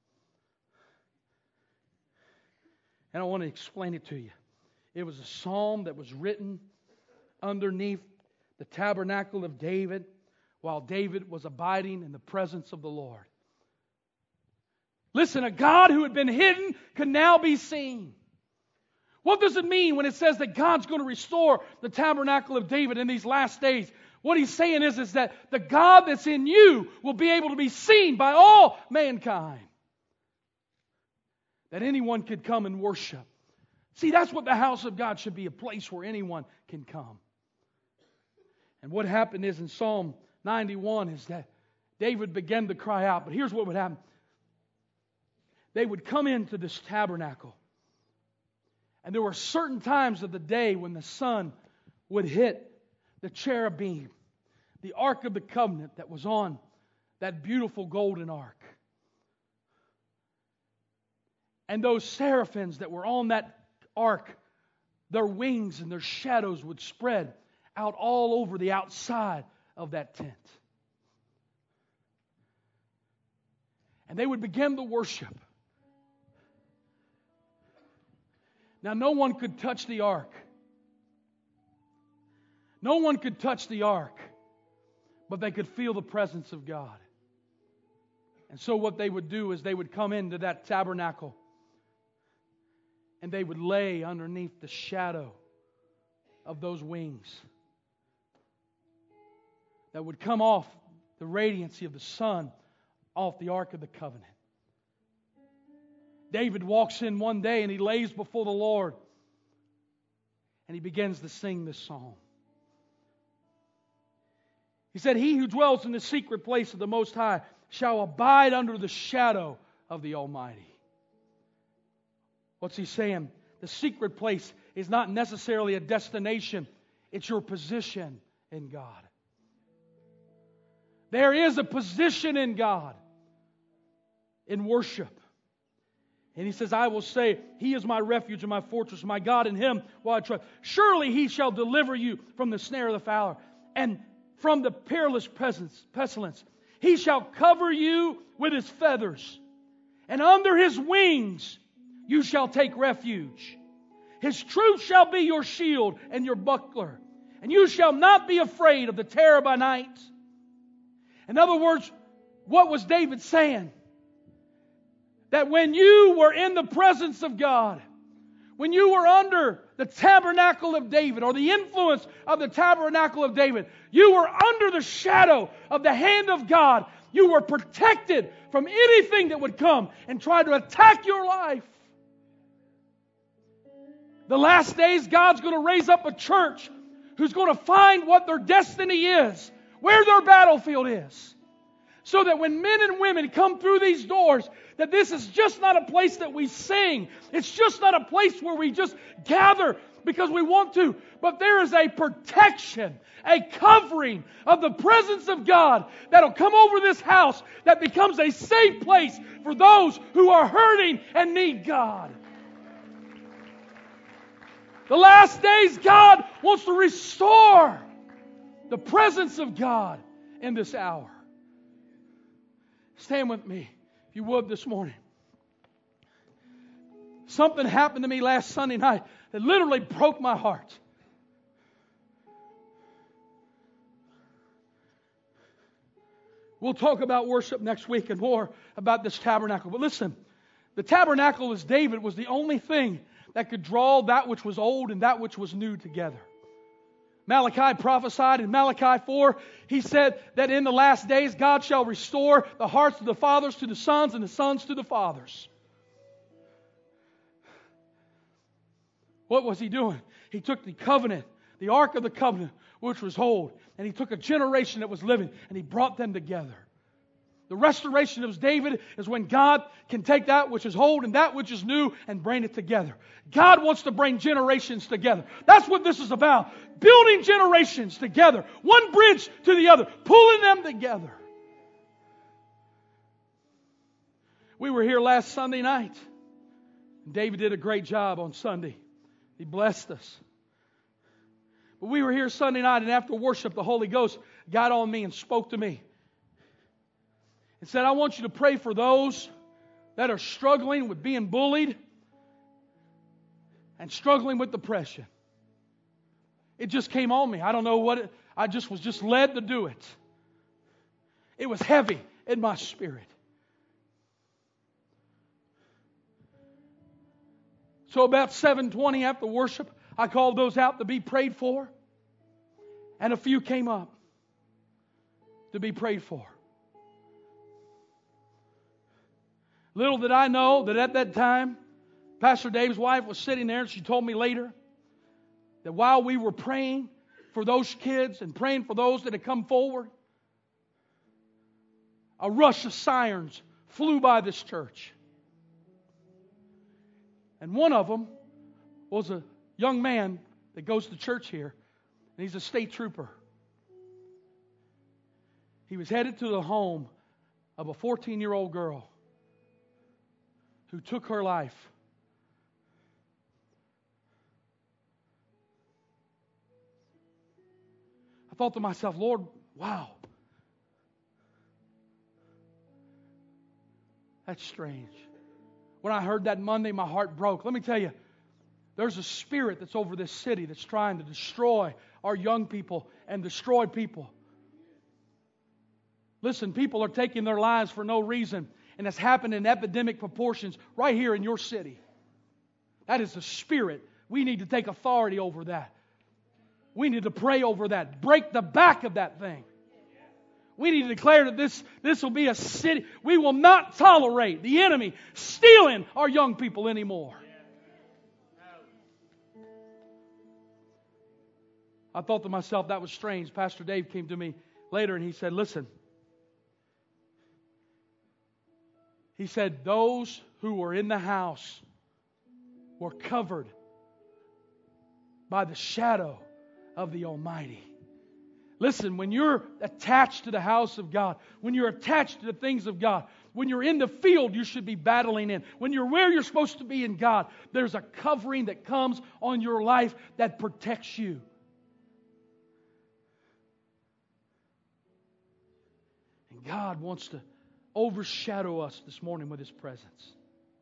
And I want to explain it to you. It was a psalm that was written underneath the tabernacle of David while David was abiding in the presence of the Lord. Listen, a God who had been hidden could now be seen. What does it mean when it says that God's going to restore the tabernacle of David in these last days? What he's saying is that the God that's in you will be able to be seen by all mankind. That anyone could come and worship. See, that's what the house of God should be, a place where anyone can come. And what happened is in Psalm 91 is that David began to cry out. But here's what would happen. They would come into this tabernacle. And there were certain times of the day when the sun would hit the cherubim, the Ark of the Covenant that was on that beautiful golden ark. And those seraphims that were on that ark, their wings and their shadows would spread out all over the outside of that tent. And they would begin to worship. Now, no one could touch the ark. No one could touch the ark, but they could feel the presence of God. And so what they would do is they would come into that tabernacle and they would lay underneath the shadow of those wings that would come off the radiancy of the sun off the Ark of the Covenant. David walks in one day and he lays before the Lord. And he begins to sing this song. He said, "He who dwells in the secret place of the Most High shall abide under the shadow of the Almighty." What's he saying? The secret place is not necessarily a destination. It's your position in God. There is a position in God in worship. And he says, "I will say, He is my refuge and my fortress, my God, in Him will I trust. Surely He shall deliver you from the snare of the fowler and from the perilous pestilence. He shall cover you with His feathers, and under His wings you shall take refuge. His truth shall be your shield and your buckler, and you shall not be afraid of the terror by night." In other words, what was David saying? That when you were in the presence of God, when you were under the tabernacle of David, or the influence of the tabernacle of David, you were under the shadow of the hand of God. You were protected from anything that would come and try to attack your life. The last days, God's going to raise up a church who's going to find what their destiny is, where their battlefield is. So that when men and women come through these doors, that this is just not a place that we sing. It's just not a place where we just gather because we want to. But there is a protection, a covering of the presence of God that'll come over this house that becomes a safe place for those who are hurting and need God. The last days, God wants to restore the presence of God in this hour. Stand with me, if you would, this morning. Something happened to me last Sunday night that literally broke my heart. We'll talk about worship next week and more about this tabernacle. But listen, the tabernacle, as David, was the only thing that could draw that which was old and that which was new together. Malachi prophesied in Malachi 4, he said that in the last days God shall restore the hearts of the fathers to the sons and the sons to the fathers. What was He doing? He took the covenant, the Ark of the Covenant, which was old, and He took a generation that was living and He brought them together. The restoration of David is when God can take that which is old and that which is new and bring it together. God wants to bring generations together. That's what this is about. Building generations together. One bridge to the other. Pulling them together. We were here last Sunday night. David did a great job on Sunday. He blessed us. But we were here Sunday night, and after worship, the Holy Ghost got on me and spoke to me. It said, "I want you to pray for those that are struggling with being bullied and struggling with depression." It just came on me. I don't know what I was just led to do it. It was heavy in my spirit. So about 7:20 after worship, I called those out to be prayed for. And a few came up to be prayed for. Little did I know that at that time, Pastor Dave's wife was sitting there, and she told me later that while we were praying for those kids and praying for those that had come forward, a rush of sirens flew by this church. And one of them was a young man that goes to church here, and he's a state trooper. He was headed to the home of a 14-year-old girl who took her life. I thought to myself, Lord, wow. That's strange. When I heard that Monday, my heart broke. Let me tell you, there's a spirit that's over this city that's trying to destroy our young people and destroy people. Listen, people are taking their lives for no reason. And it's happened in epidemic proportions right here in your city. That is the spirit. We need to take authority over that. We need to pray over that. Break the back of that thing. We need to declare that this will be a city. We will not tolerate the enemy stealing our young people anymore. I thought to myself, that was strange. Pastor Dave came to me later and he said, listen. He said, those who were in the house were covered by the shadow of the Almighty. Listen, when you're attached to the house of God, when you're attached to the things of God, when you're in the field you should be battling in, when you're where you're supposed to be in God, there's a covering that comes on your life that protects you. And God wants to overshadow us this morning with His presence.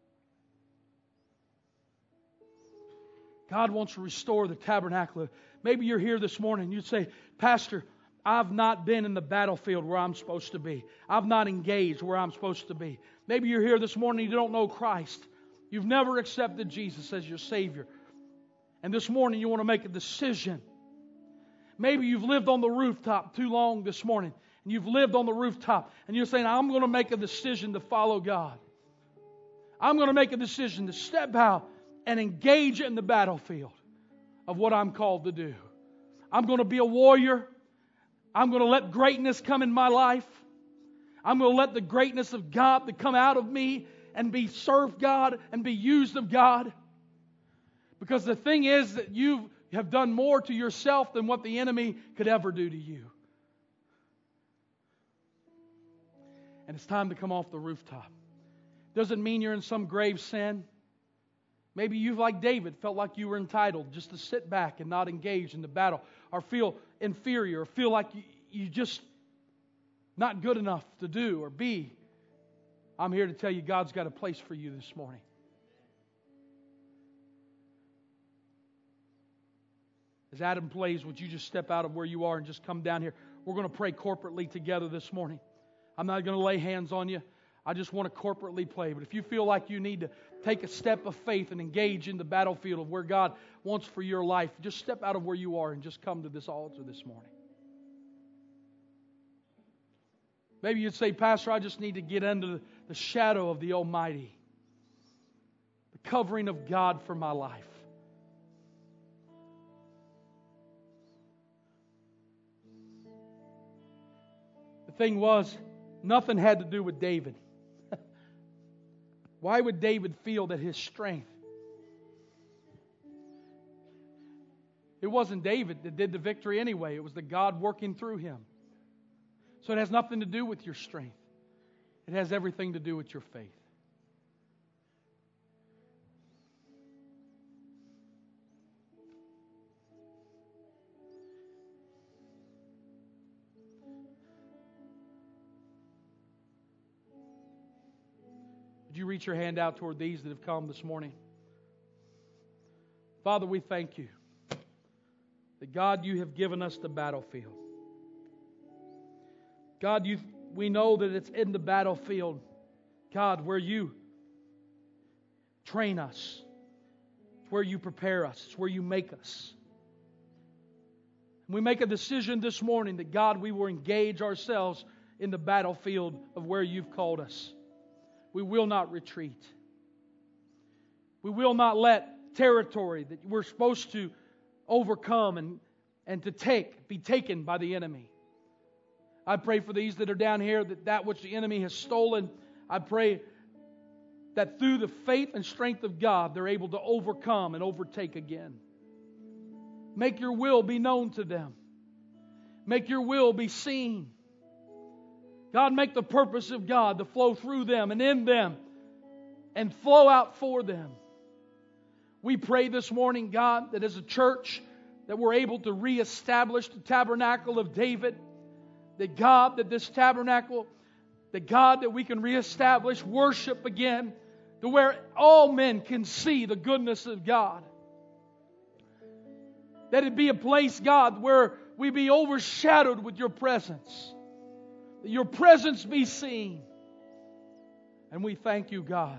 God wants to restore the tabernacle. Maybe you're here this morning and you'd say, Pastor, I've not been in the battlefield where I'm supposed to be. I've not engaged where I'm supposed to be. Maybe you're here this morning and you don't know Christ. You've never accepted Jesus as your Savior. And this morning you want to make a decision. Maybe you've lived on the rooftop too long this morning. And you've lived on the rooftop. And you're saying, I'm going to make a decision to follow God. I'm going to make a decision to step out and engage in the battlefield of what I'm called to do. I'm going to be a warrior. I'm going to let greatness come in my life. I'm going to let the greatness of God to come out of me and be served God and be used of God. Because the thing is that you have done more to yourself than what the enemy could ever do to you. And it's time to come off the rooftop. Doesn't mean you're in some grave sin. Maybe you, like David, felt like you were entitled just to sit back and not engage in the battle, or feel inferior, or feel like you just not good enough to do or be. I'm here to tell you God's got a place for you this morning. As Adam plays, would you just step out of where you are and just come down here? We're going to pray corporately together this morning. I'm not going to lay hands on you. I just want to corporately play. But if you feel like you need to take a step of faith and engage in the battlefield of where God wants for your life, just step out of where you are and just come to this altar this morning. Maybe you'd say, Pastor, I just need to get under the shadow of the Almighty. The covering of God for my life. The thing was, nothing had to do with David. Why would David feel that his strength? It wasn't David that did the victory anyway. It was the God working through him. So it has nothing to do with your strength. It has everything to do with your faith. Would you reach your hand out toward these that have come this morning? Father, we thank you that, God, you have given us the battlefield. God, we know that it's in the battlefield, God, where you train us. It's where you prepare us. It's where you make us. And we make a decision this morning that, God, we will engage ourselves in the battlefield of where you've called us. We will not retreat. We will not let territory that we're supposed to overcome and to be taken by the enemy. I pray for these that are down here that which the enemy has stolen, I pray that through the faith and strength of God, they're able to overcome and overtake again. Make your will be known to them. Make your will be seen. God, make the purpose of God to flow through them and in them and flow out for them. We pray this morning, God, that as a church that we're able to reestablish the tabernacle of David. That God, that this tabernacle, that God, that we can reestablish worship again to where all men can see the goodness of God. That it be a place, God, where we be overshadowed with your presence. That your presence be seen. And we thank you, God.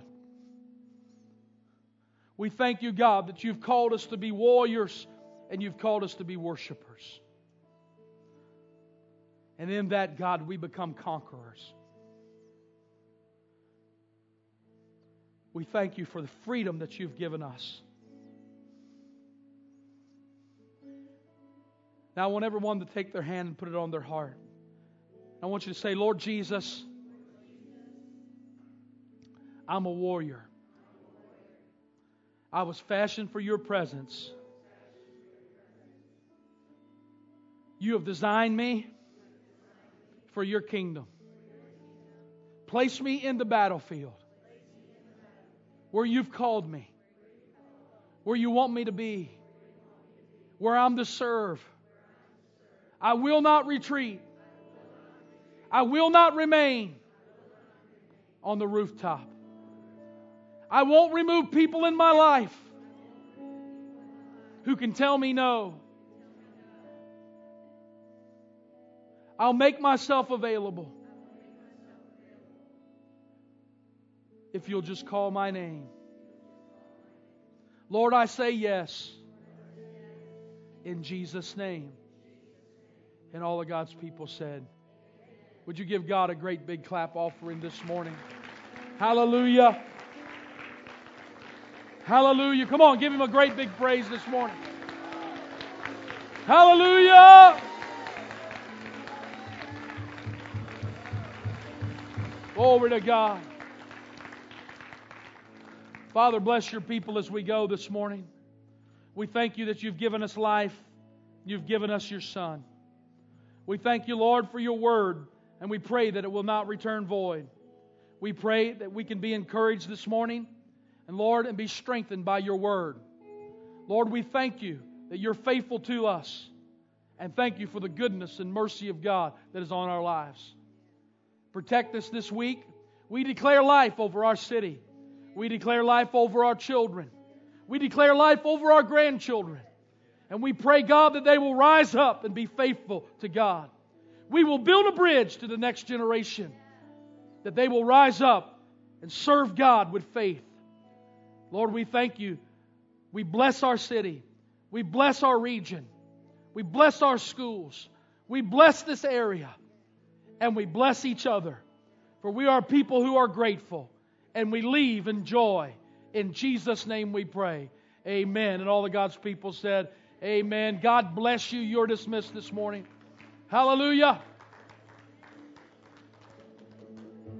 We thank you, God, that you've called us to be warriors and you've called us to be worshipers. And in that, God, we become conquerors. We thank You for the freedom that You've given us. Now I want everyone to take their hand and put it on their heart. I want you to say, Lord Jesus, I'm a warrior. I was fashioned for Your presence. You have designed me for Your kingdom. Place me in the battlefield where You've called me, where You want me to be, where I'm to serve. I will not retreat. I will not remain on the rooftop. I won't remove people in my life who can tell me no. I'll make myself available if You'll just call my name. Lord, I say yes in Jesus' name. And all of God's people said, would you give God a great big clap offering this morning? Hallelujah. Hallelujah. Come on, give Him a great big praise this morning. Hallelujah. Glory to God. Father, bless Your people as we go this morning. We thank You that You've given us life. You've given us Your Son. We thank You, Lord, for Your Word, and we pray that it will not return void. We pray that we can be encouraged this morning, and Lord, and be strengthened by Your Word. Lord, we thank You that You're faithful to us, and thank You for the goodness and mercy of God that is on our lives. Protect us this week. We declare life over our city. We declare life over our children. We declare life over our grandchildren. And we pray, God, that they will rise up and be faithful to God. We will build a bridge to the next generation, that they will rise up and serve God with faith. Lord, we thank You. We bless our city. We bless our region. We bless our schools. We bless this area. And we bless each other. For we are people who are grateful. And we leave in joy. In Jesus' name we pray. Amen. And all of God's people said, amen. God bless you. You're dismissed this morning. Hallelujah.